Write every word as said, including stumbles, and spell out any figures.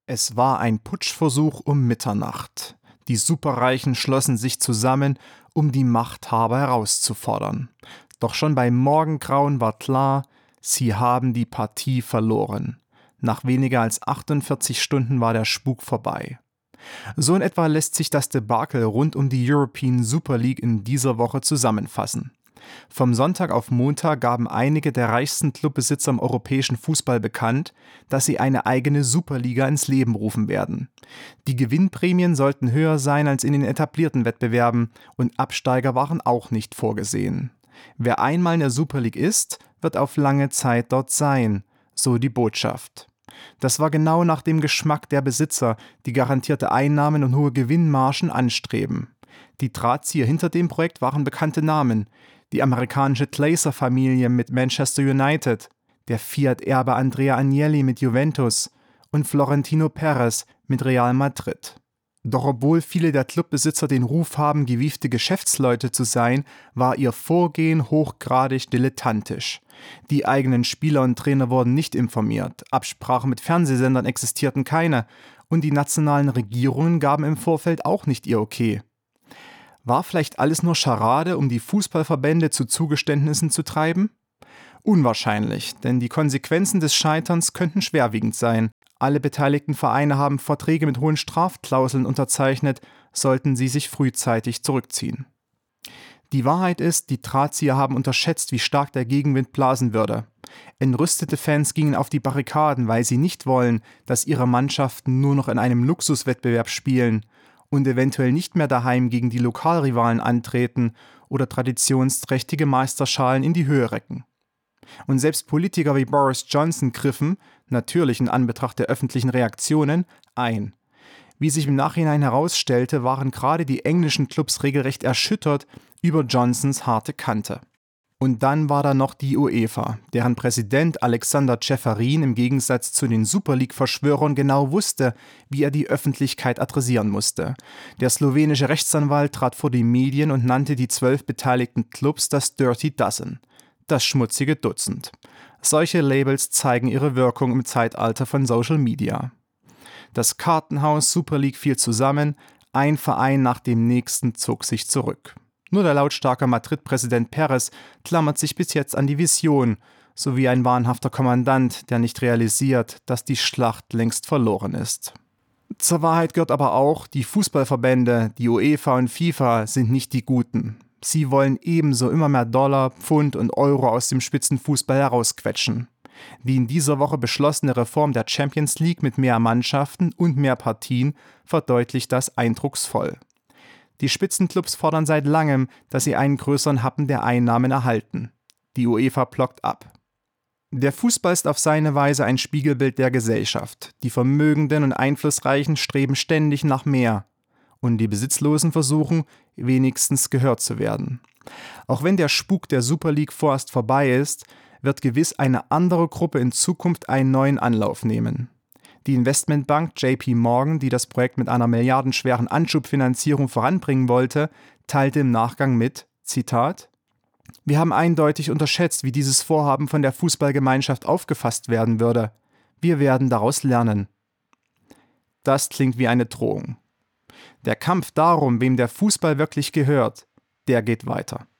Es war ein Putschversuch um Mitternacht. Die Superreichen schlossen sich zusammen, um die Machthaber herauszufordern. Doch schon beim Morgengrauen war klar, sie haben die Partie verloren. Nach weniger als achtundvierzig Stunden war der Spuk vorbei. So in etwa lässt sich das Debakel rund um die European Super League in dieser Woche zusammenfassen. Vom Sonntag auf Montag gaben einige der reichsten Clubbesitzer im europäischen Fußball bekannt, dass sie eine eigene Superliga ins Leben rufen werden. Die Gewinnprämien sollten höher sein als in den etablierten Wettbewerben und Absteiger waren auch nicht vorgesehen. Wer einmal in der Super League ist, wird auf lange Zeit dort sein, so die Botschaft. Das war genau nach dem Geschmack der Besitzer, die garantierte Einnahmen und hohe Gewinnmargen anstreben. Die Drahtzieher hinter dem Projekt waren bekannte Namen: die amerikanische Glazer-Familie mit Manchester United, der Fiat-Erbe Andrea Agnelli mit Juventus und Florentino Perez mit Real Madrid. Doch obwohl viele der Clubbesitzer den Ruf haben, gewiefte Geschäftsleute zu sein, war ihr Vorgehen hochgradig dilettantisch. Die eigenen Spieler und Trainer wurden nicht informiert, Absprachen mit Fernsehsendern existierten keine und die nationalen Regierungen gaben im Vorfeld auch nicht ihr Okay. War vielleicht alles nur Scharade, um die Fußballverbände zu Zugeständnissen zu treiben? Unwahrscheinlich, denn die Konsequenzen des Scheiterns könnten schwerwiegend sein. Alle beteiligten Vereine haben Verträge mit hohen Strafklauseln unterzeichnet, sollten sie sich frühzeitig zurückziehen. Die Wahrheit ist, die Drahtzieher haben unterschätzt, wie stark der Gegenwind blasen würde. Entrüstete Fans gingen auf die Barrikaden, weil sie nicht wollen, dass ihre Mannschaften nur noch in einem Luxuswettbewerb spielen und eventuell nicht mehr daheim gegen die Lokalrivalen antreten oder traditionsträchtige Meisterschalen in die Höhe recken. Und selbst Politiker wie Boris Johnson griffen, natürlich in Anbetracht der öffentlichen Reaktionen, ein. Wie sich im Nachhinein herausstellte, waren gerade die englischen Clubs regelrecht erschüttert über Johnsons harte Kante. Und dann war da noch die UEFA, deren Präsident Alexander Ceferin im Gegensatz zu den Super League-Verschwörern genau wusste, wie er die Öffentlichkeit adressieren musste. Der slowenische Rechtsanwalt trat vor die Medien und nannte die zwölf beteiligten Clubs das Dirty Dozen, das schmutzige Dutzend. Solche Labels zeigen ihre Wirkung im Zeitalter von Social Media. Das Kartenhaus Super League fiel zusammen, ein Verein nach dem nächsten zog sich zurück. Nur der lautstarke Madrid-Präsident Perez klammert sich bis jetzt an die Vision, sowie ein wahnhafter Kommandant, der nicht realisiert, dass die Schlacht längst verloren ist. Zur Wahrheit gehört aber auch, die Fußballverbände, die UEFA und FIFA, sind nicht die Guten. Sie wollen ebenso immer mehr Dollar, Pfund und Euro aus dem Spitzenfußball herausquetschen. Die in dieser Woche beschlossene Reform der Champions League mit mehr Mannschaften und mehr Partien verdeutlicht das eindrucksvoll. Die Spitzenclubs fordern seit langem, dass sie einen größeren Happen der Einnahmen erhalten. Die UEFA blockt ab. Der Fußball ist auf seine Weise ein Spiegelbild der Gesellschaft. Die Vermögenden und Einflussreichen streben ständig nach mehr. Und die Besitzlosen versuchen, wenigstens gehört zu werden. Auch wenn der Spuk der Super League vorerst vorbei ist, wird gewiss eine andere Gruppe in Zukunft einen neuen Anlauf nehmen. Die Investmentbank J P Morgan, die das Projekt mit einer milliardenschweren Anschubfinanzierung voranbringen wollte, teilte im Nachgang mit, Zitat: Wir haben eindeutig unterschätzt, wie dieses Vorhaben von der Fußballgemeinschaft aufgefasst werden würde. Wir werden daraus lernen. Das klingt wie eine Drohung. Der Kampf darum, wem der Fußball wirklich gehört, der geht weiter.